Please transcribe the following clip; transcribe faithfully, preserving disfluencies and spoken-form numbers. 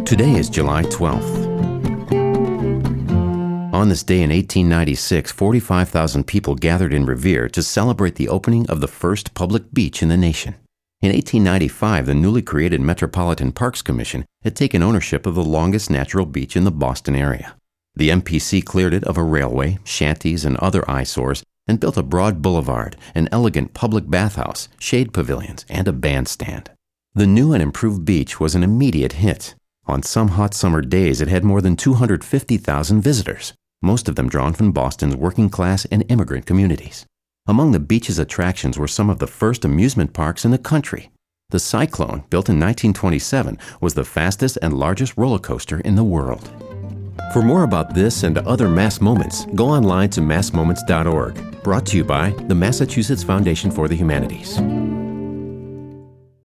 Today is July twelfth. On this day in eighteen ninety-six, forty-five thousand people gathered in Revere to celebrate the opening of the first public beach in the nation. In eighteen ninety-five, the newly created Metropolitan Parks Commission had taken ownership of the longest natural beach in the Boston area. The M P C cleared it of a railway, shanties, and other eyesores and built a broad boulevard, an elegant public bathhouse, shade pavilions, and a bandstand. The new and improved beach was an immediate hit. On some hot summer days, it had more than two hundred fifty thousand visitors, most of them drawn from Boston's working class and immigrant communities. Among the beach's attractions were some of the first amusement parks in the country. The Cyclone, built in nineteen twenty-seven, was the fastest and largest roller coaster in the world. For more about this and other Mass Moments, go online to mass moments dot org. Brought to you by the Massachusetts Foundation for the Humanities.